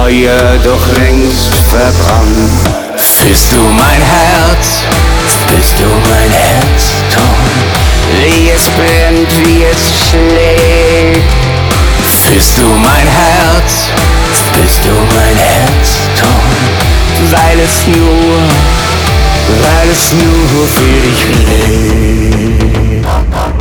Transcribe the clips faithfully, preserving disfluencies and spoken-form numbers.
Feuer doch längst verbrannt. Bist du mein Herz, bist du mein Herzton, wie es brennt, wie es schlägt. Bist du mein Herz, bist du mein Herzton, weil es nur, weil es nur für dich lebt.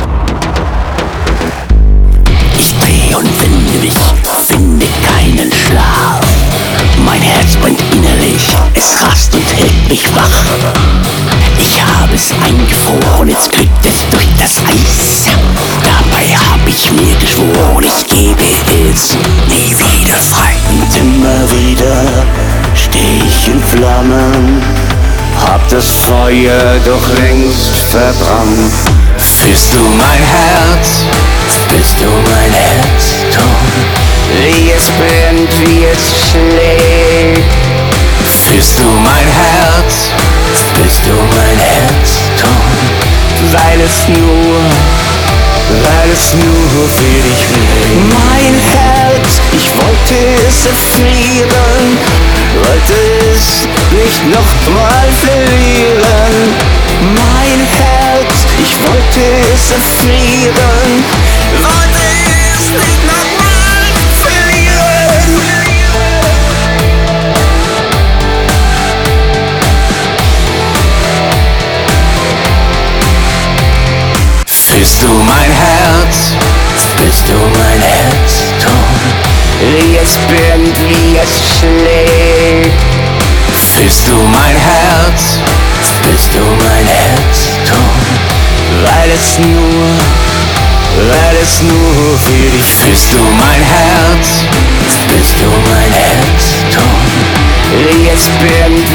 Ich dreh und wende mich, finde keinen Schlaf. Mein Herz brennt innerlich, es rast und hält mich wach. Ich habe es eingefroren, jetzt glüht es durch das Eis. Dabei hab ich mir geschworen, ich gebe es nie wieder frei. Und immer wieder steh ich in Flammen, hab das Feuer doch längst verbrannt. Bist du mein Herz, bist du mein Herzton, wie es brennt, wie es schlägt. Bist du mein Herz, bist du mein Herzton, weil es nur, weil es nur für dich lebt. Mein Herz, ich wollte es erfrieren, wollte es nicht nochmal verlieren. Mein Herz, ich wollte es erfrieren, wollte es nicht nochmal verlieren. Bist du mein Herz, bist du mein Herzton, wie es brennt, wie es schlägt. Bist du mein Herz, bist du mein Herzton, weil es nur, weil es nur für dich. Bist du mein Herz, bist du mein Herzton, wie es brennt,